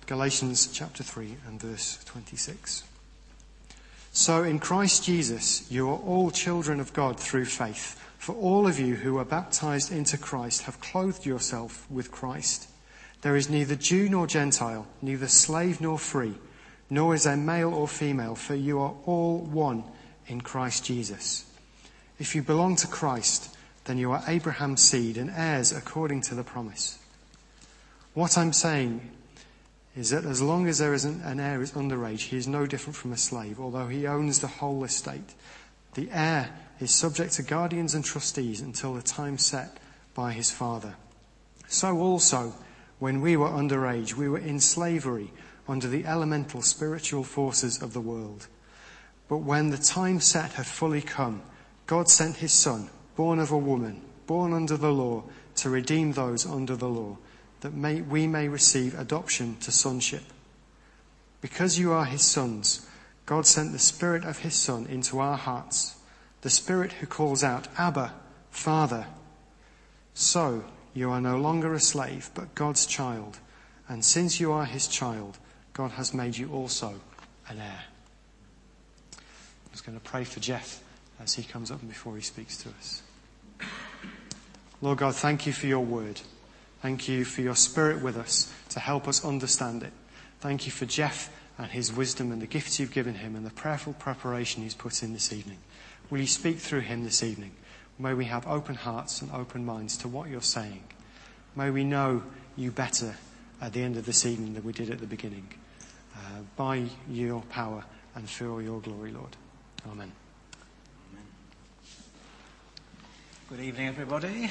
Galatians chapter 3 and verse 26. So in Christ Jesus you are all children of God through faith. For all of you who are baptized into Christ have clothed yourself with Christ. There is neither Jew nor Gentile, neither slave nor free, nor is there male or female, for you are all one in Christ Jesus. If you belong to Christ, then you are Abraham's seed and heirs according to the promise. What I'm saying is that as long as there is an heir who is underage, he is no different from a slave, although he owns the whole estate. The heir is subject to guardians and trustees until the time set by his father. So also, when we were underage, we were in slavery under the elemental spiritual forces of the world. But when the time set had fully come, God sent his Son, born of a woman, born under the law, to redeem those under the law, that we may receive adoption to sonship. Because you are his sons, God sent the Spirit of his Son into our hearts, the Spirit who calls out, Abba, Father. So you are no longer a slave, but God's child. And since you are his child, God has made you also an heir. I'm just going to pray for Jeff as he comes up and before he speaks to us. Lord God, thank you for your word. Thank you for your Spirit with us to help us understand it. Thank you for Jeff and his wisdom and the gifts you've given him and the prayerful preparation he's put in this evening. Will you speak through him this evening? May we have open hearts and open minds to what you're saying. May we know you better at the end of this evening than we did at the beginning. By your power and for your glory, Lord. Amen. Amen. Good evening, everybody.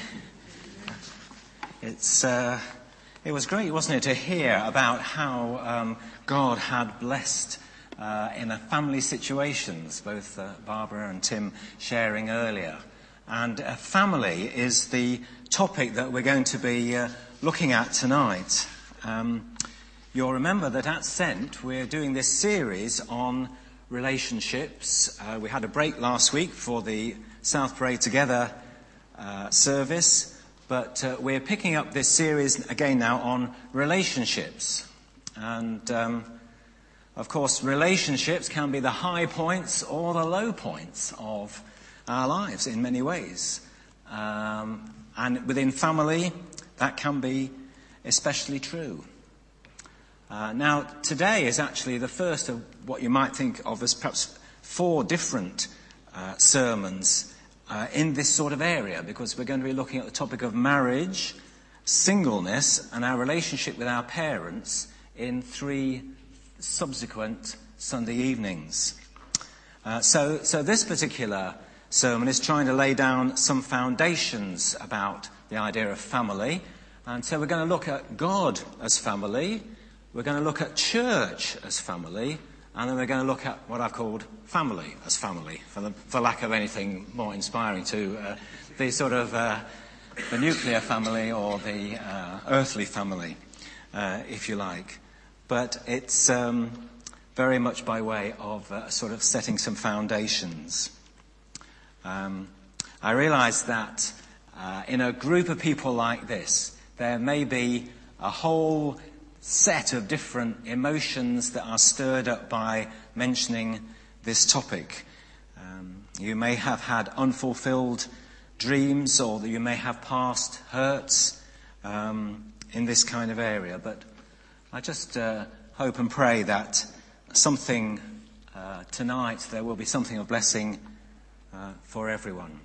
It was great, wasn't it, to hear about how God had blessed in a family situations, both Barbara and Tim sharing earlier. And family is the topic that we're going to be looking at tonight. You'll remember that at Sent we're doing this series on relationships. We had a break last week for the South Parade Together service. But we're picking up this series again now on relationships. And, of course, relationships can be the high points or the low points of our lives in many ways. And within family, that can be especially true. Now, today is actually the first of what you might think of as perhaps 4 different sermons in this sort of area, because we're going to be looking at the topic of marriage, singleness, and our relationship with our parents in 3 subsequent Sunday evenings. So this particular sermon is trying to lay down some foundations about the idea of family. And so we're going to look at God as family, we're going to look at church as family, and then we're going to look at what I've called family as family, for lack of anything more inspiring to the sort of the nuclear family or the earthly family, if you like. But it's very much by way of sort of setting some foundations. I realise that in a group of people like this, there may be a whole set of different emotions that are stirred up by mentioning this topic. You may have had unfulfilled dreams, or you may have past hurts in this kind of area. But I just hope and pray that something tonight, there will be something of blessing for everyone.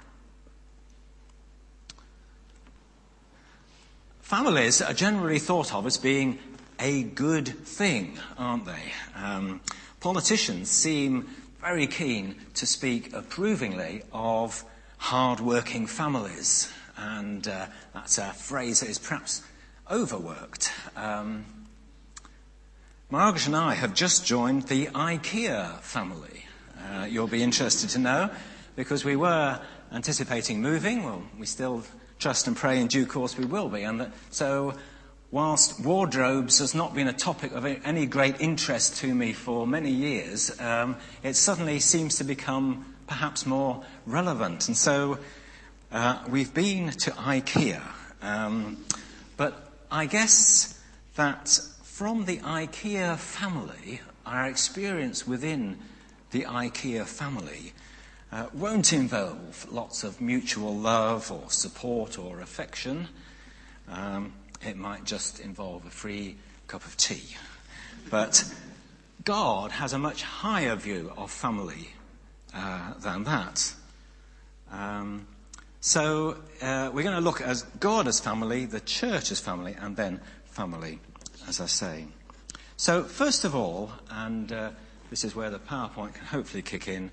Families are generally thought of as being a good thing, aren't they? Politicians seem very keen to speak approvingly of hard-working families, and that's a phrase that is perhaps overworked. Margaret and I have just joined the IKEA family. You'll be interested to know, because we were anticipating moving. Well, we still trust and pray in due course we will be. And so whilst wardrobes has not been a topic of any great interest to me for many years, it suddenly seems to become perhaps more relevant. And so we've been to IKEA. But I guess that from the IKEA family, our experience within the IKEA family won't involve lots of mutual love or support or affection. It might just involve a free cup of tea. But God has a much higher view of family than that. So we're going to look at God as family, the church as family, and then family, as I say. So first of all, and this is where the PowerPoint can hopefully kick in,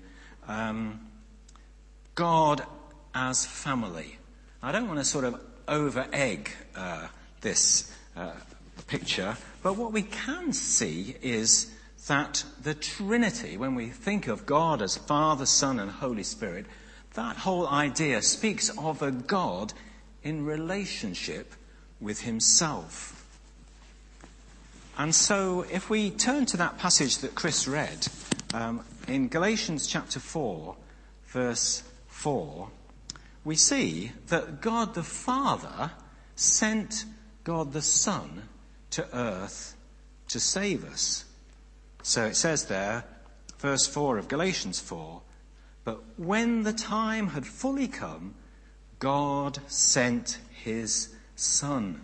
God as family. I don't want to sort of over-egg this picture, but what we can see is that the Trinity, when we think of God as Father, Son, and Holy Spirit, that whole idea speaks of a God in relationship with himself. And so if we turn to that passage that Chris read, in Galatians chapter 4, verse 4, we see that God the Father sent God the Son to earth to save us. So it says there, verse 4 of Galatians 4, but when the time had fully come, God sent his Son.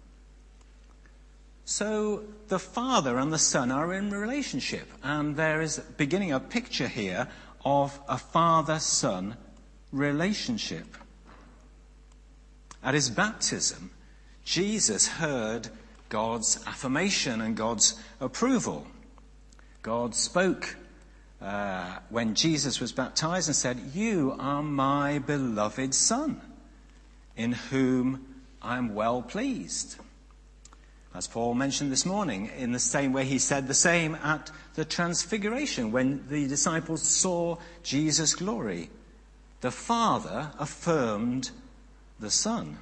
So the Father and the Son are in relationship, and there is beginning a picture here of a father-son relationship. At his baptism, Jesus heard God's affirmation and God's approval. God spoke when Jesus was baptized and said, "You are my beloved Son, in whom I am well pleased." As Paul mentioned this morning, in the same way he said the same at the Transfiguration when the disciples saw Jesus' glory. The Father affirmed the Son.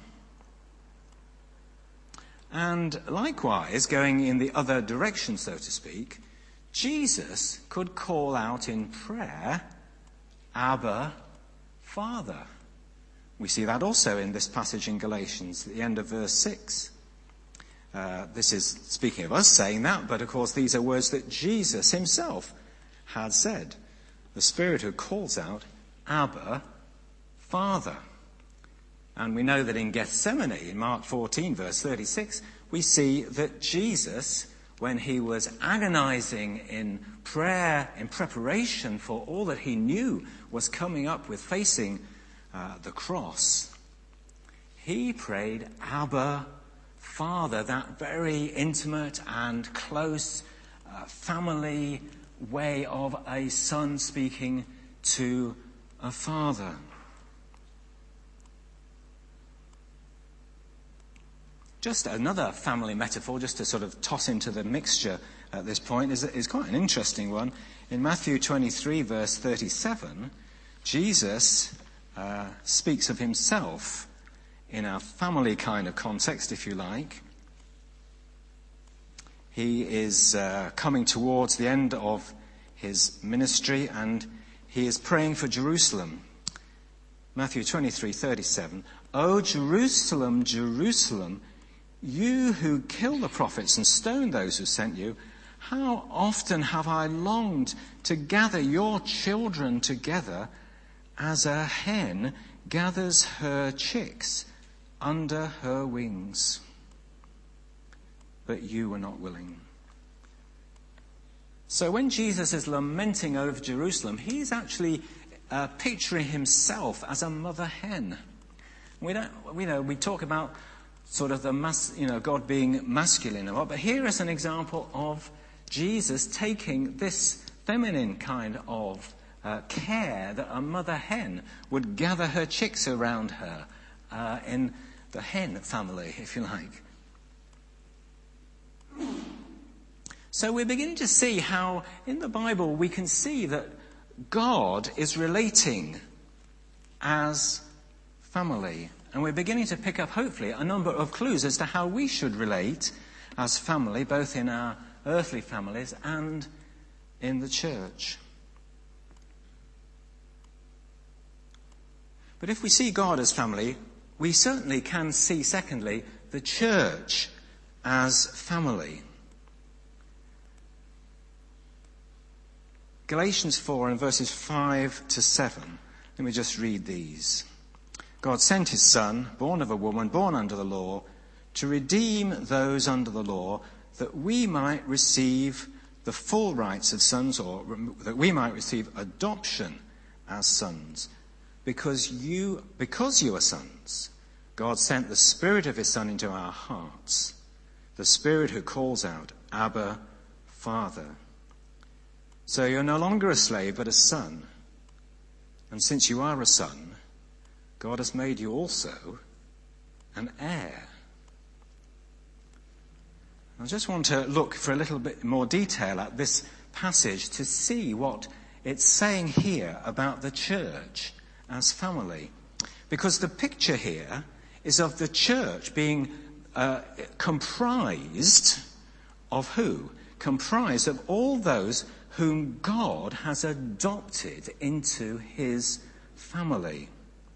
And likewise, going in the other direction, so to speak, Jesus could call out in prayer, "Abba, Father." We see that also in this passage in Galatians, at the end of verse 6. This is speaking of us saying that, but of course these are words that Jesus himself had said. The Spirit who calls out, "Abba, Father." And we know that in Gethsemane, in Mark 14, verse 36, we see that Jesus, when he was agonizing in prayer, in preparation for all that he knew was coming up with facing the cross, he prayed, "Abba, Father," that very intimate and close family way of a son speaking to a father. Just another family metaphor, just to sort of toss into the mixture at this point, is quite an interesting one. In Matthew 23, verse 37, Jesus speaks of himself in a family kind of context, if you like. He is coming towards the end of his ministry, and he is praying for Jerusalem. Matthew 23:37, "O Jerusalem, Jerusalem, you who kill the prophets and stone those who sent you, how often have I longed to gather your children together as a hen gathers her chicks under her wings. But you were not willing." So when Jesus is lamenting over Jerusalem, he's actually picturing himself as a mother hen. We talk about sort of God being masculine, but here is an example of Jesus taking this feminine kind of care that a mother hen would gather her chicks around her in the hen family, if you like. So we're beginning to see how in the Bible we can see that God is relating as family. And we're beginning to pick up, hopefully, a number of clues as to how we should relate as family, both in our earthly families and in the church. But if we see God as family, we certainly can see, secondly, the church as family. Galatians 4 and verses 5 to 7. Let me just read these. God sent his Son, born of a woman, born under the law, to redeem those under the law, that we might receive the full rights of sons, or that we might receive adoption as sons. Because you are sons, God sent the Spirit of his Son into our hearts, the Spirit who calls out, Abba, Father. So you're no longer a slave, but a son. And since you are a son, God has made you also an heir. I just want to look for a little bit more detail at this passage to see what it's saying here about the church as family. Because the picture here is of the church being comprised of who? Comprised of all those whom God has adopted into his family.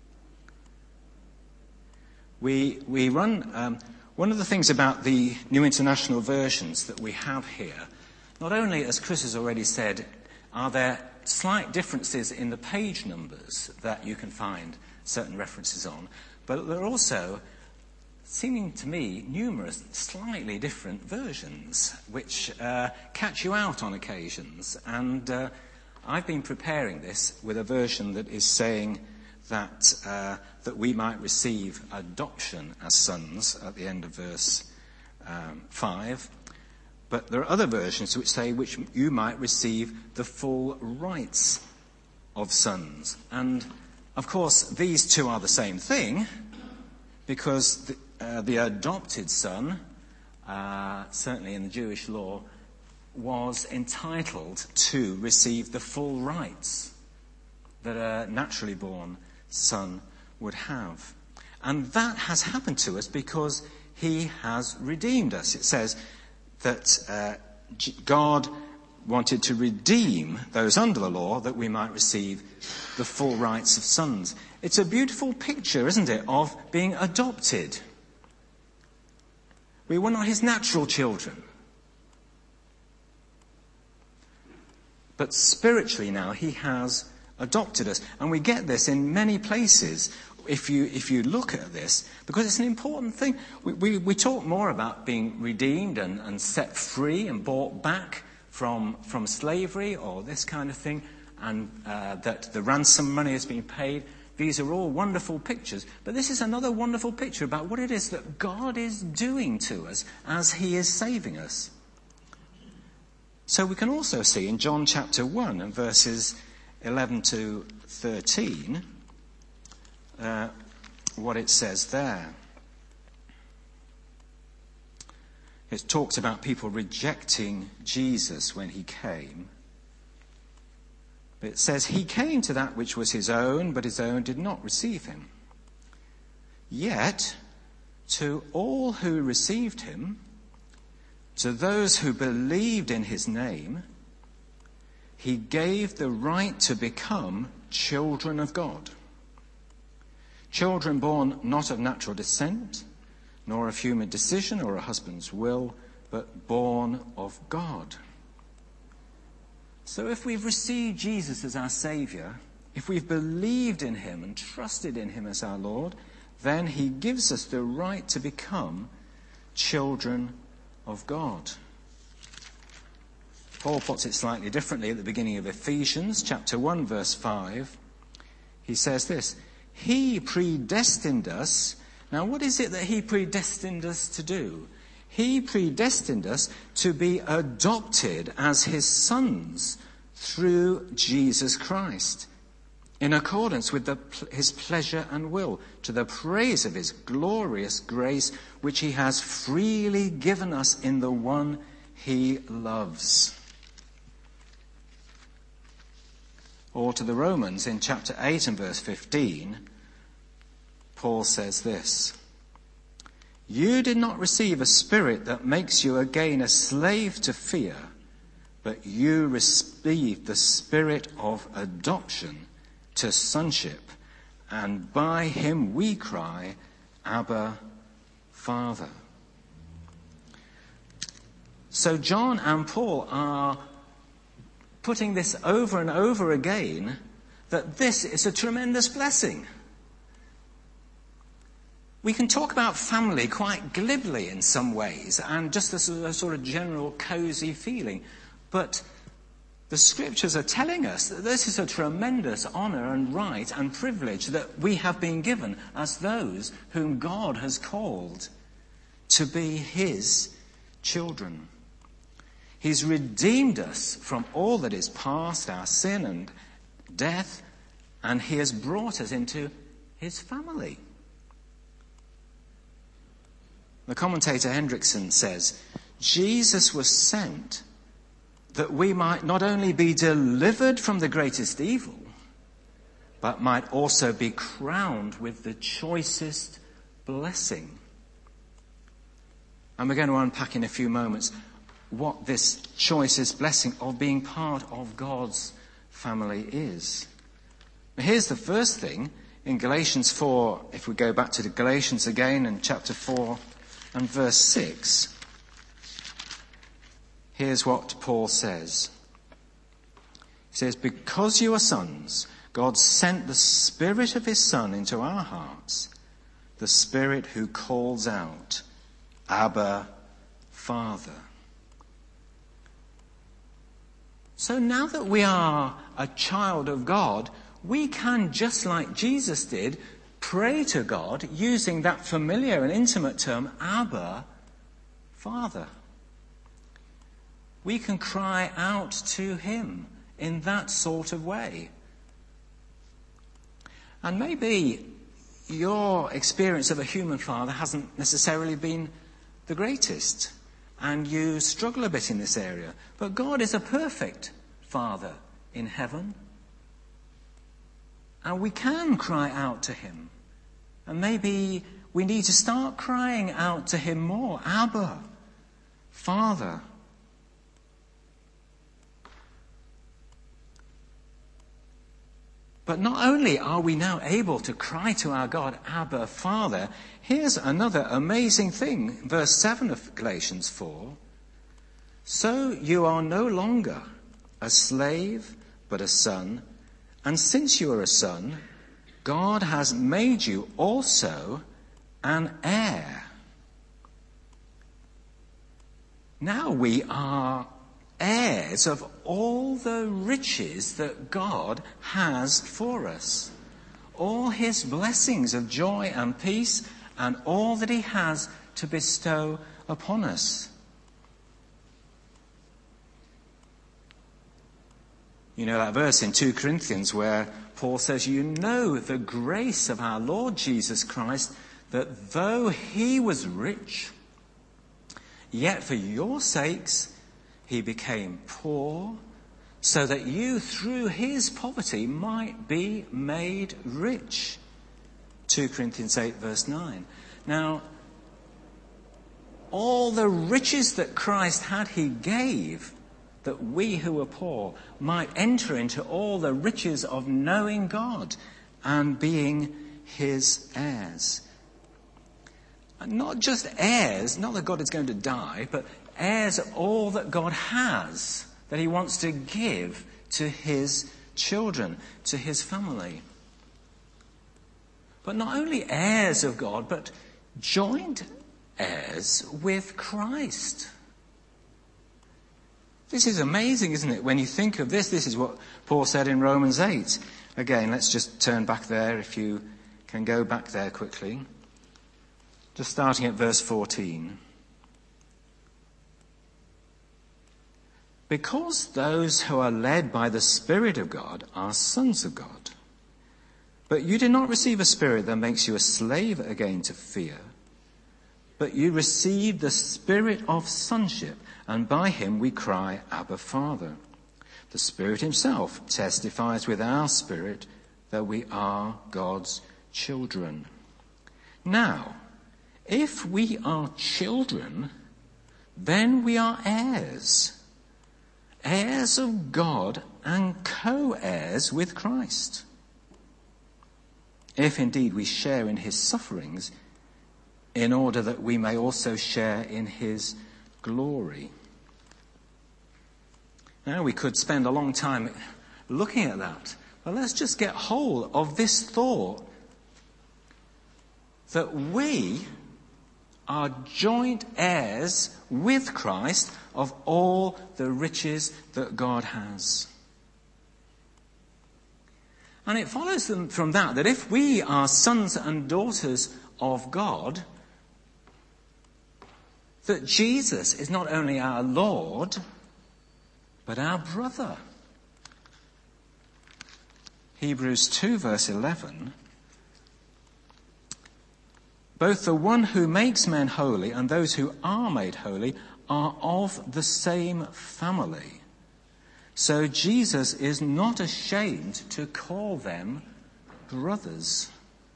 We run... one of the things about the New International Versions that we have here, not only, as Chris has already said, are there slight differences in the page numbers that you can find certain references on, but there are also, seeming to me, numerous slightly different versions which catch you out on occasions. And I've been preparing this with a version that is saying that we might receive adoption as sons at the end of verse 5. But there are other versions which say which you might receive the full rights of sons. And, of course, these two are the same thing, because the adopted son, certainly in the Jewish law, was entitled to receive the full rights that a naturally born son would have. And that has happened to us because he has redeemed us. It says that God wanted to redeem those under the law that we might receive the full rights of sons. It's a beautiful picture, isn't it, of being adopted. We were not his natural children. But spiritually now he has adopted us. And we get this in many places if you look at this, because it's an important thing. We talk more about being redeemed and set free and bought back from slavery or this kind of thing, and that the ransom money has been paid. These are all wonderful pictures, but this is another wonderful picture about what it is that God is doing to us as he is saving us. So we can also see in John chapter 1 and verses 11 to 13 what it says there. It talks about people rejecting Jesus when he came. It says, he came to that which was his own, but his own did not receive him. Yet, to all who received him, to those who believed in his name, he gave the right to become children of God. Children born not of natural descent, nor of human decision or a husband's will, but born of God. So if we've received Jesus as our Saviour, if we've believed in him and trusted in him as our Lord, then he gives us the right to become children of God. Paul puts it slightly differently at the beginning of Ephesians chapter 1 verse 5. He says this, he predestined us. Now what is it that he predestined us to do? He predestined us to be adopted as his sons through Jesus Christ, in accordance with his pleasure and will, to the praise of his glorious grace, which he has freely given us in the one he loves. Or to the Romans in chapter 8 and verse 15, Paul says this, you did not receive a spirit that makes you again a slave to fear, but you received the spirit of adoption to sonship, and by him we cry, Abba, Father. So John and Paul are putting this over and over again, that this is a tremendous blessing. We can talk about family quite glibly in some ways, and just as a sort of general cosy feeling. But the scriptures are telling us that this is a tremendous honour and right and privilege that we have been given as those whom God has called to be his children. He's redeemed us from all that is past, our sin and death, and he has brought us into his family. The commentator Hendrickson says, Jesus was sent that we might not only be delivered from the greatest evil, but might also be crowned with the choicest blessing. And we're going to unpack in a few moments what this choicest blessing of being part of God's family is. Here's the first thing in Galatians 4, if we go back to the Galatians again in chapter 4 and verse 6. Here's what Paul says. He says, because you are sons, God sent the Spirit of his Son into our hearts, the Spirit who calls out, Abba, Father. So now that we are a child of God, we can, just like Jesus did, pray to God using that familiar and intimate term, Abba, Father. We can cry out to him in that sort of way. And maybe your experience of a human father hasn't necessarily been the greatest, and you struggle a bit in this area. But God is a perfect Father in heaven. And we can cry out to him. And maybe we need to start crying out to him more. Abba, Father. But not only are we now able to cry to our God, Abba, Father, here's another amazing thing. Verse 7 of Galatians 4. So you are no longer a slave, but a son. And since you are a son, God has made you also an heir. Now we are heirs of all the riches that God has for us. All his blessings of joy and peace and all that he has to bestow upon us. You know that verse in 2 Corinthians where Paul says, you know the grace of our Lord Jesus Christ, that though he was rich, yet for your sakes he became poor, so that you through his poverty might be made rich. 2 Corinthians 8 verse 9. Now, all the riches that Christ had, he gave, that we who were poor might enter into all the riches of knowing God and being his heirs. And not just heirs, not that God is going to die, but heirs of all that God has, that he wants to give to his children, to his family. But not only heirs of God, but joint heirs with Christ. This is amazing, isn't it? When you think of this, this is what Paul said in Romans 8. Again, let's just turn back there, if you can go back there quickly. Just starting at verse 14. Because those who are led by the Spirit of God are sons of God. But you did not receive a spirit that makes you a slave again to fear, but you received the Spirit of sonship, and by him we cry, Abba, Father. The Spirit himself testifies with our spirit that we are God's children. Now, if we are children, then we are heirs. Heirs of God and co-heirs with Christ. If indeed we share in his sufferings, in order that we may also share in his glory. Now, we could spend a long time looking at that, but let's just get hold of this thought that we are joint heirs with Christ of all the riches that God has. And it follows from that if we are sons and daughters of God, that Jesus is not only our Lord, but our brother. Hebrews 2 verse 11. Both the one who makes men holy and those who are made holy are of the same family. So Jesus is not ashamed to call them brothers.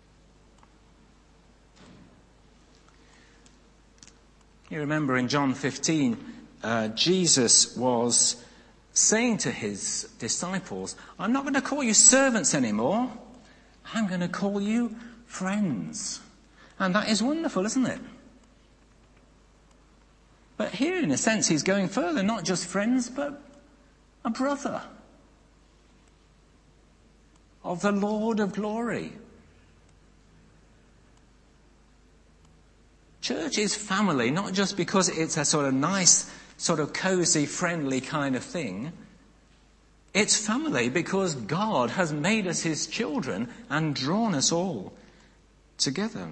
You remember in John 15, Jesus was saying to his disciples, I'm not going to call you servants anymore. I'm going to call you friends. And that is wonderful, isn't it? But here, in a sense, he's going further, not just friends, but a brother of the Lord of glory. Church is family, not just because it's a sort of nice, sort of cozy, friendly kind of thing. It's family because God has made us his children and drawn us all together.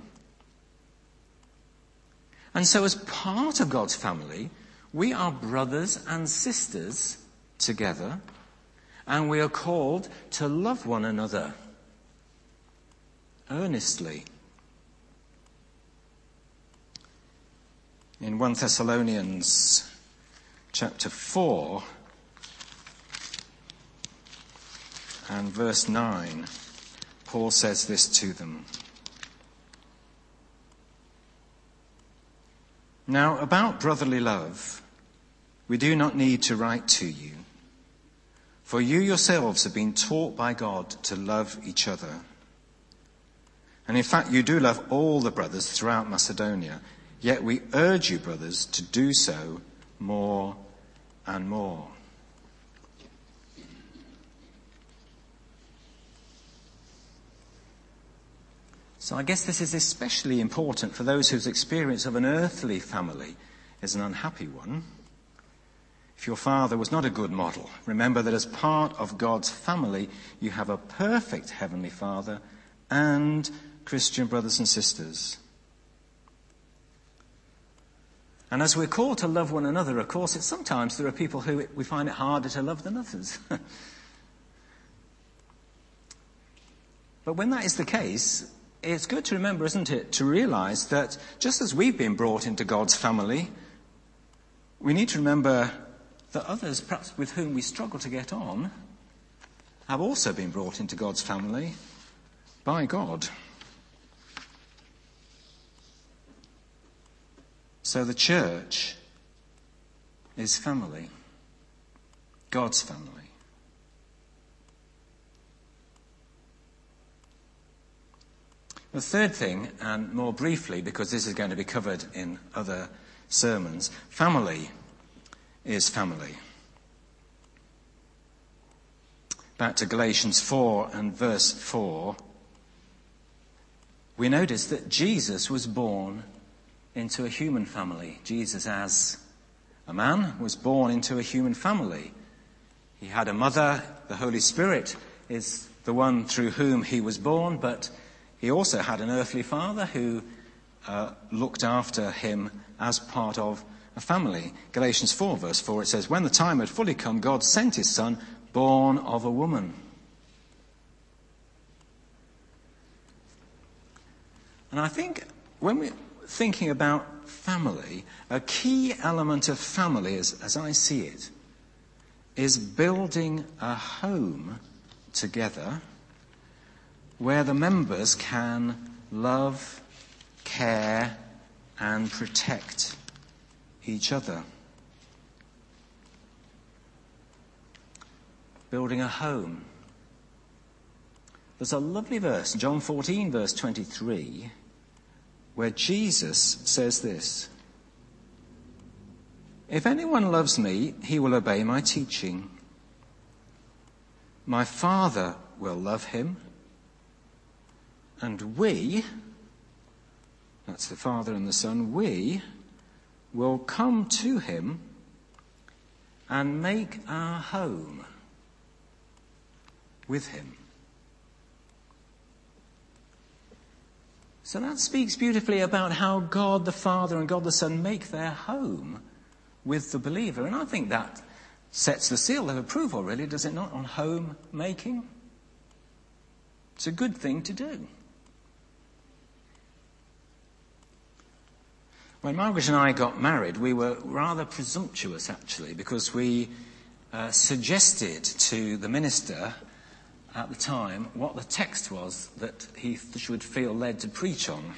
And so as part of God's family, we are brothers and sisters together, and we are called to love one another earnestly. In 1 Thessalonians chapter 4 and verse 9, Paul says this to them. Now, about brotherly love, we do not need to write to you, for you yourselves have been taught by God to love each other. And in fact, you do love all the brothers throughout Macedonia, yet we urge you, brothers, to do so more and more. So I guess this is especially important for those whose experience of an earthly family is an unhappy one. If your father was not a good model, remember that as part of God's family, you have a perfect heavenly Father and Christian brothers and sisters. And as we're called to love one another, of course, sometimes there are people who we find it harder to love than others. But when that is the case, it's good to remember, isn't it, to realize that just as we've been brought into God's family, we need to remember that others, perhaps with whom we struggle to get on, have also been brought into God's family by God. So the church is family, God's family. The third thing, and more briefly, because this is going to be covered in other sermons, family is family. Back to Galatians 4 and verse 4, we notice that Jesus was born into a human family. Jesus, as a man, was born into a human family. He had a mother. The Holy Spirit is the one through whom he was born, but he also had an earthly father who looked after him as part of a family. Galatians 4 verse 4, it says, when the time had fully come, God sent his son, born of a woman. And I think when we're thinking about family, a key element of family, as I see it, is building a home together where the members can love, care, and protect each other. Building a home. There's a lovely verse, John 14, verse 23, where Jesus says this, If anyone loves me, he will obey my teaching. My Father will love him, and we, that's the Father and the Son, we will come to him and make our home with him. So that speaks beautifully about how God the Father and God the Son make their home with the believer. And I think that sets the seal of approval, really, does it not, on home making? It's a good thing to do. When Margaret and I got married, we were rather presumptuous, actually, because we suggested to the minister at the time what the text was that he should feel led to preach on.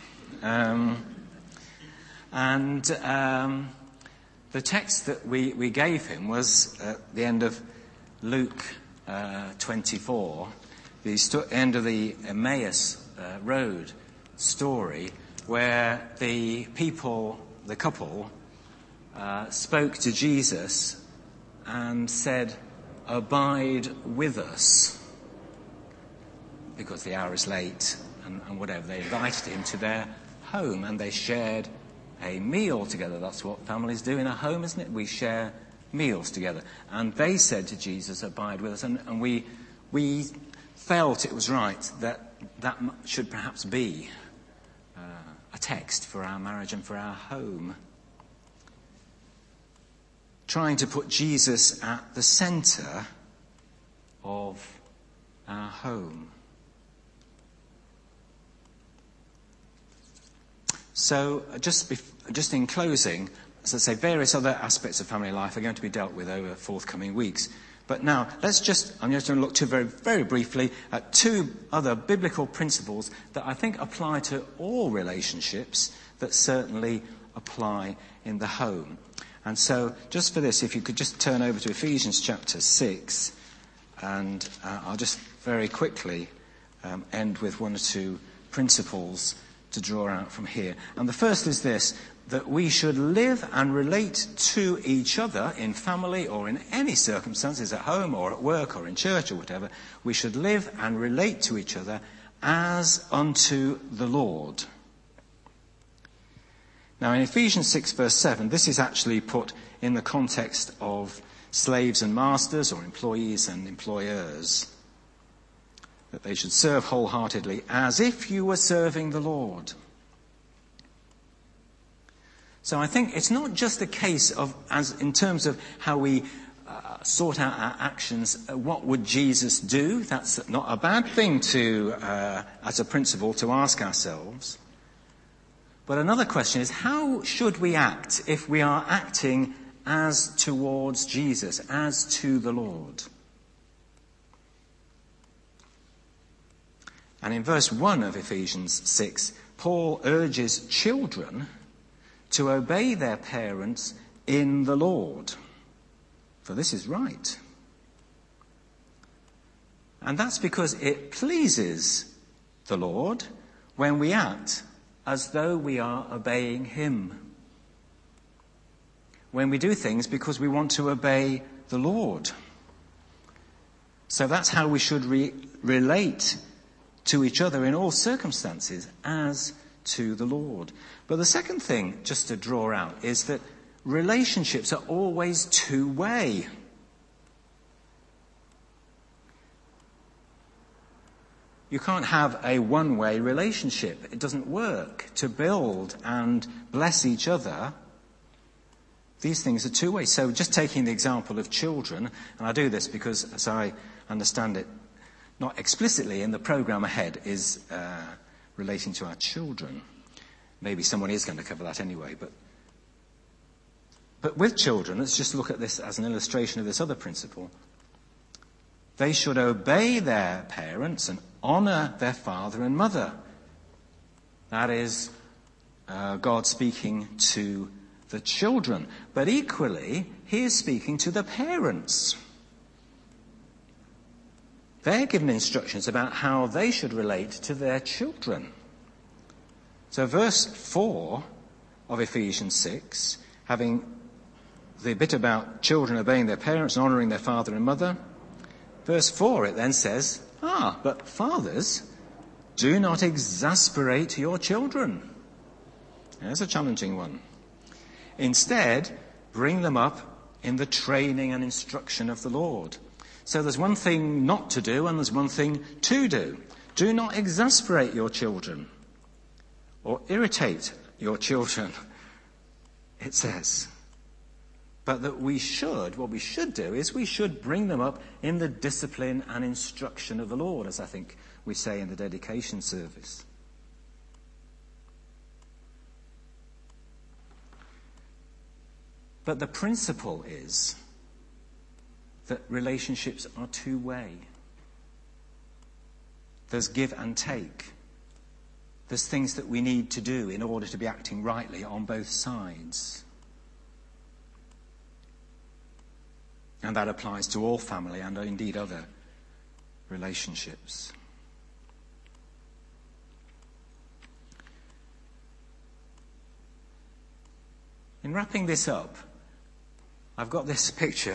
The text that we gave him was at the end of Luke 24, the end of the Emmaus Road story, where the couple, spoke to Jesus and said, "Abide with us," because the hour is late and whatever. They invited him to their home and they shared a meal together. That's what families do in a home, isn't it? We share meals together. And they said to Jesus, "Abide with us." And we felt it was right that should perhaps be a text for our marriage and for our home. Trying to put Jesus at the centre of our home. So just in closing, as I say, various other aspects of family life are going to be dealt with over forthcoming weeks. But now, I'm just going to look very, very briefly at two other biblical principles that I think apply to all relationships, that certainly apply in the home. And so, just for this, if you could just turn over to Ephesians chapter 6, and I'll just very quickly end with one or two principles to draw out from here. And the first is this, that we should live and relate to each other in family or in any circumstances, at home or at work or in church or whatever. We should live and relate to each other as unto the Lord. Now in Ephesians 6 verse 7, this is actually put in the context of slaves and masters, or employees and employers, that they should serve wholeheartedly as if you were serving the Lord. So I think it's not just a case of, as in terms of how we sort out our actions, what would Jesus do? That's not a bad thing to, as a principle, to ask ourselves. But another question is, how should we act if we are acting as towards Jesus, as to the Lord? And in verse 1 of Ephesians 6, Paul urges children to obey their parents in the Lord, for this is right. And that's because it pleases the Lord when we act as though we are obeying him. When we do things because we want to obey the Lord. So that's how we should relate to each other in all circumstances, as to the Lord. But the second thing, just to draw out, is that relationships are always two-way. You can't have a one-way relationship. It doesn't work. To build and bless each other, these things are two-way. So just taking the example of children, and I do this because, as I understand it, not explicitly in the programme ahead, is relating to our children. Maybe someone is going to cover that anyway. But with children, let's just look at this as an illustration of this other principle. They should obey their parents and honour their father and mother. That is God speaking to the children. But equally, he is speaking to the parents. They're given instructions about how they should relate to their children. So verse 4 of Ephesians 6, having the bit about children obeying their parents and honouring their father and mother. Verse 4, it then says, but fathers, do not exasperate your children. There's a challenging one. Instead, bring them up in the training and instruction of the Lord. So there's one thing not to do and there's one thing to do. Do not exasperate your children or irritate your children, it says. But that what we should do is we should bring them up in the discipline and instruction of the Lord, as I think we say in the dedication service. But the principle is that relationships are two-way. There's give and take. There's things that we need to do in order to be acting rightly on both sides. And that applies to all family and indeed other relationships. In wrapping this up, I've got this picture.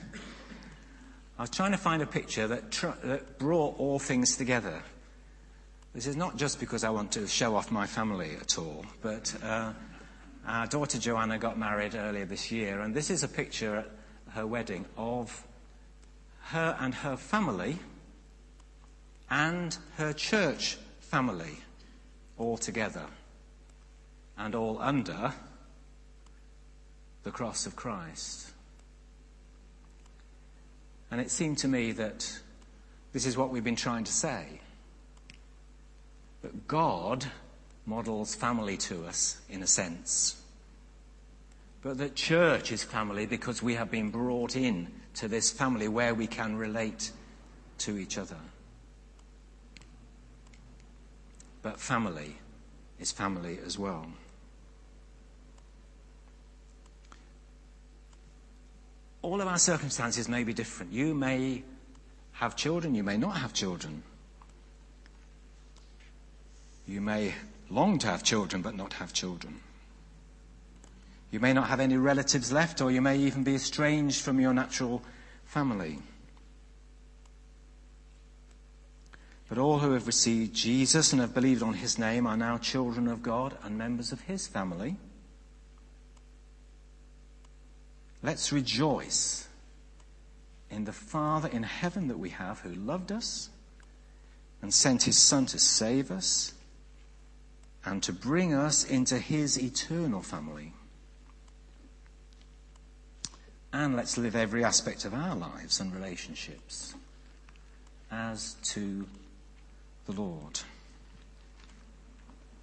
I was trying to find a picture that brought all things together. This is not just because I want to show off my family at all, but our daughter Joanna got married earlier this year, and this is a picture at her wedding of her and her family and her church family all together and all under the cross of Christ. And it seemed to me that this is what we've been trying to say. That God models family to us, in a sense. But that church is family because we have been brought in to this family where we can relate to each other. But family is family as well. All of our circumstances may be different. You may have children, you may not have children. You may long to have children but not have children. You may not have any relatives left, or you may even be estranged from your natural family. But all who have received Jesus and have believed on his name are now children of God and members of his family. Let's rejoice in the Father in heaven that we have, who loved us and sent his Son to save us and to bring us into his eternal family. And let's live every aspect of our lives and relationships as to the Lord.